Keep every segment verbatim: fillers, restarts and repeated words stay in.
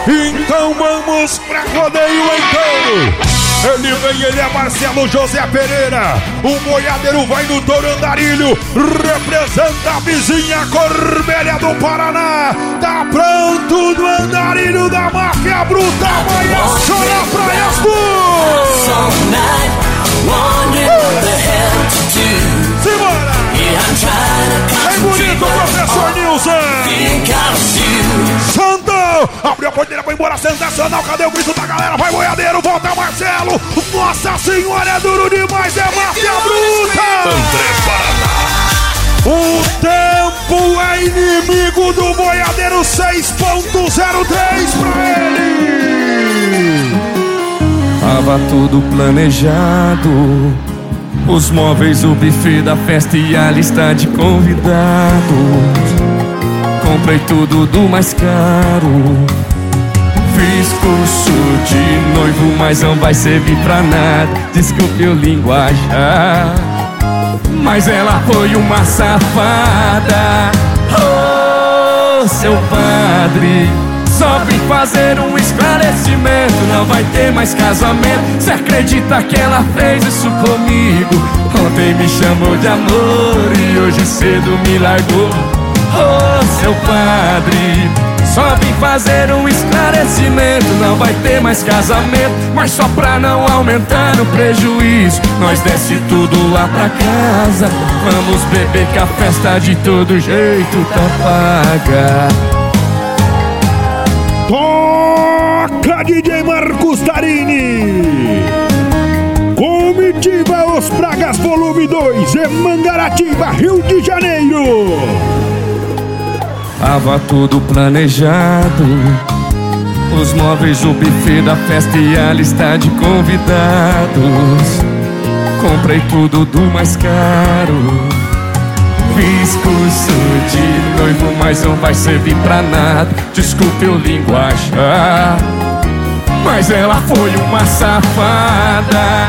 Então vamos pra rodeio inteiro. Ele vem, ele é Marcelo José Pereira. O boiadeiro vai no touro Andarilho. Representa a vizinha Corbélia do Paraná. Tá pronto do Andarilho da Máfia Bruta. Vai acionar Praias do Simbora! É bonito, professor Nilson. Sandão, abriu a porteira, foi embora, sensacional. Cadê o grito da galera? Vai boiadeiro, volta Marcelo. Nossa senhora, é duro demais, é Máfia Bruta. André Paraná. O tempo é inimigo do boiadeiro, seis ponto zero três pra ele. Tava tudo planejado, os móveis, o buffet da festa e a lista de convidados. Comprei tudo do mais caro. Fiz curso de noivo, mas não vai servir pra nada. Desculpe o linguajar, mas ela foi uma safada. Oh, seu padre, só vim fazer um esclarecimento. Não vai ter mais casamento. Cê acredita que ela fez isso comigo? Ontem me chamou de amor e hoje cedo me largou. Oh, seu padre, só vim fazer um esclarecimento. Não vai ter mais casamento, mas só pra não aumentar o prejuízo, nós desce tudo lá pra casa. Vamos beber que a festa de todo jeito tá paga. Toca D J Marcos Tarini. Comitiva Os Pragas Volume dois em Mangaratiba, Rio de Janeiro. Tava tudo planejado, os móveis, o buffet da festa e a lista de convidados. Comprei tudo do mais caro. Fiz curso de noivo, mas não vai servir pra nada. Desculpe o linguajar, mas ela foi uma safada.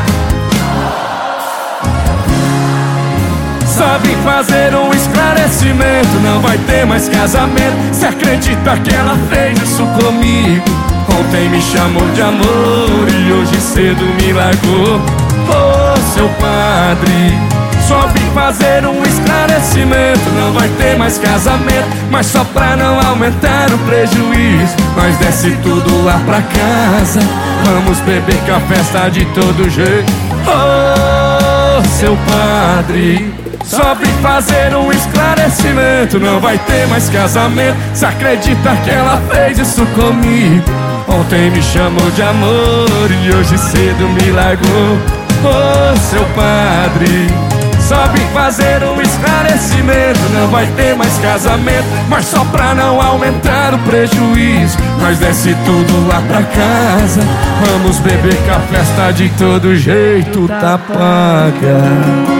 Só vim fazer um esclarecimento. Não vai ter mais casamento. Cê acredita que ela fez isso comigo? Ontem me chamou de amor e hoje cedo me largou. Oh, seu padre, só vim fazer um esclarecimento. Não vai ter mais casamento, mas só pra não aumentar o prejuízo, nós desce tudo lá pra casa. Vamos beber que a festa de todo jeito. Oh, seu padre, só vim fazer um esclarecimento. Não vai ter mais casamento. Cê acredita que ela fez isso comigo? Ontem me chamou de amor e hoje cedo me largou. Oh, seu padre, só vim fazer um esclarecimento. Não vai ter mais casamento, mas só pra não aumentar o prejuízo, nós desce tudo lá pra casa. Vamos beber que a festa de todo jeito tá paga.